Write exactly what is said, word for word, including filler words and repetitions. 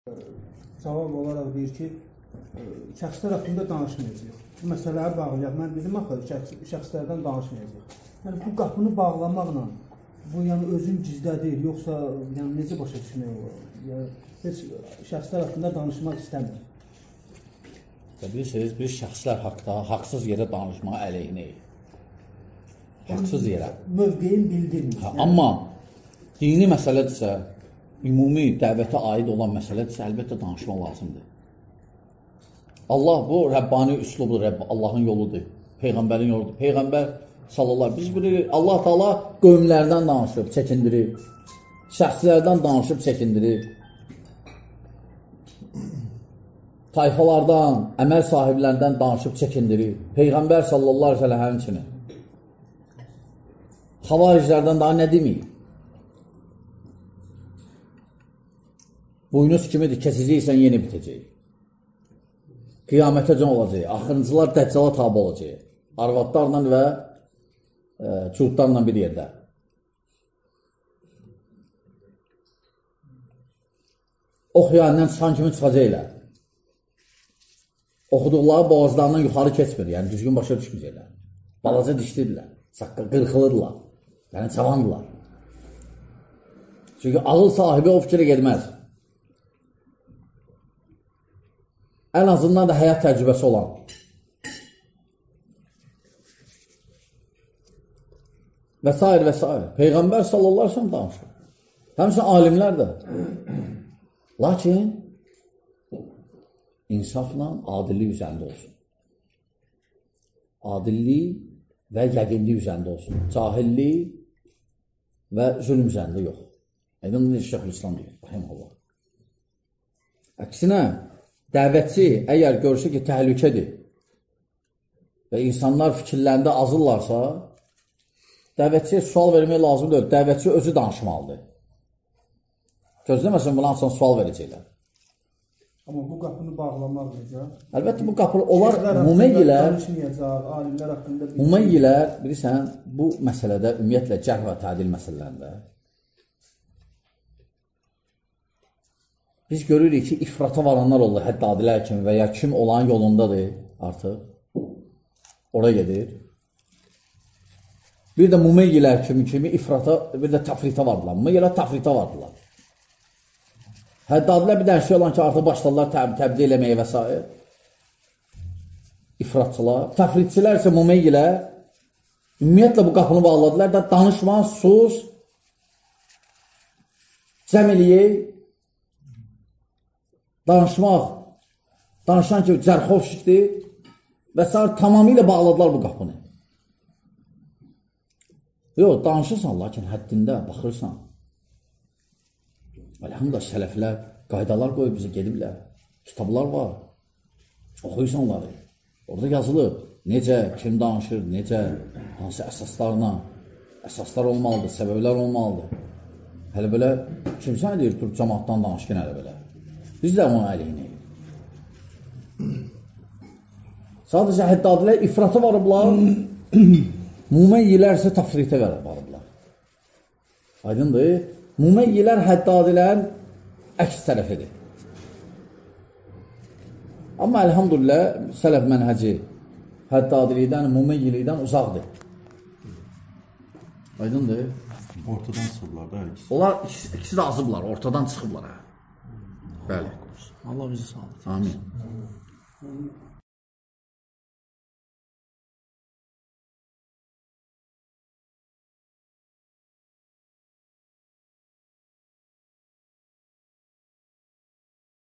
Cavab olaraq deyir ki, şəxslər haqqında danışmayacaq. Bu məsələyə bağlayaq. Mən dedim, axı, şəxslərdən danışmayacaq. Yəni, bu qapını bağlamaqla, bu yəni özün gizlədir, yoxsa yəni, necə başa düşmək olar? Yəni, heç şəxslər haqqında danışmaq istəmir. Bilirsiniz, biz şəxslər haqda haqsız yerə danışmağa əleyhinəyik. Haqsız yerə. Mövqeyin bildirmir. Yəni. Amma dini məsələdirsə, ümumi dəvətə aid olan məsələdirsə, əlbəttə danışmaq lazımdır. Allah bu Rəbbani üslubdur, Allahın yoludur, Peyğəmbərin yoludur. Peyğəmbər sallallahu biz bilirik, Allah Taala qövmlərdən danışıb, çəkindirir, şəxslərdən danışıb, çəkindirir, tayfalardan, əməl sahiblərdən danışıb, çəkindirir. Peyğəmbər sallallahu aleyhi ve sellem həmçinin. Xavariclərdən daha nə deməyib? Buynuz kimidir, kesəcəksən, yeni bitəcək. Qiyamətəcən olacaq. Axırıncılar dəccala tabi olacaq. Arvadlarla və e, çuğutlarla bir yerdə. Ox yayından çıxan kimi çıxacaqlar. Oxuduqları boğazlarından yuxarı keçmir. Yəni, düzgün başa düşməyəcəklər. Balaca dişlidirlər. Saqqı qırxılırlar. Yəni, çavandırlar. Çünki ağıl sahibi o fikrə gedməz. Ən azından da həyat təcrübəsi olan. Və s. və s. Peyğəmbər sallallahu aleyhi ve sellem danışır. Həmçinin alimlər də. Lakin insafla adillik üzərində olsun. Adillik və yəqinlik üzərində olsun. Cahillik və zülm üzərində yox. Edən də Şeyxülislam deyir. Rahiməllah. Əksinə, dəvətçi əgər görsə ki, təhlükədir və insanlar fikirlərində azırlarsa, dəvətçiyə sual vermək lazım deyil. Dəvətçi özü danışmalıdır. Gözləməsin, buna hansın sual verəcəklər. Amma bu qapını bağlamaq necə? Əlbəttə, bu qapını, onlar müməyyilər, müməyyilər, bilirsən, bu məsələdə, ümumiyyətlə, cərh və tədil məsələlərində biz görürük ki, ifrata varanlar olur, hətta adilər kimi və ya kim olan yolundadır artıq, oraya gedir. Bir də müməyyilər kimi kimi ifrata, bir də tafrita vardılar. Müməyyilər tafrita vardılar. Həddadilər bir dənə şey olan ki, artıq başladılar təb təbdi eləməyə və s. İfratçılar. Təfridçilər isə müməyyilər ümumiyyətlə bu qapını bağladılar da danışma, sus, cəm eləyək, danışmaq, danışan ki, cərxovşikdir və s. tamamilə bağladılar bu qapını. Yox, danışırsan, lakin həddində baxırsan. Elhamdülillah, sələflər qaydalar qoyub bizə gediblər. Kitablar var. Oxuyursan onları. Orada yazılıb. Necə, kim danışır, necə, hansı əsaslarla. Əsaslar olmalıdır, səbəblər olmalıdır. Hələ belə, kimsə nə deyir, dur, cəmaatdan danışqın hələ belə. Biz də ona əleyhinəyik. Sadəcə həddadilər ifrata varıblar, müməyyilər isə tafritə varıblar. Aydındır. Müməyyilər həddadilərin əks tərəfidir. Amma əlhamdülillah, sələf mənhəci həddadilikdən, müməyyililikdən uzaqdır. Aydındır. Ortadan çıxıblar da hər ikisi. Onlar ikisi, ikisi də azıblar, ortadan çıxıblar. Hə. Bəli. Allah bizi sağlık. Amin.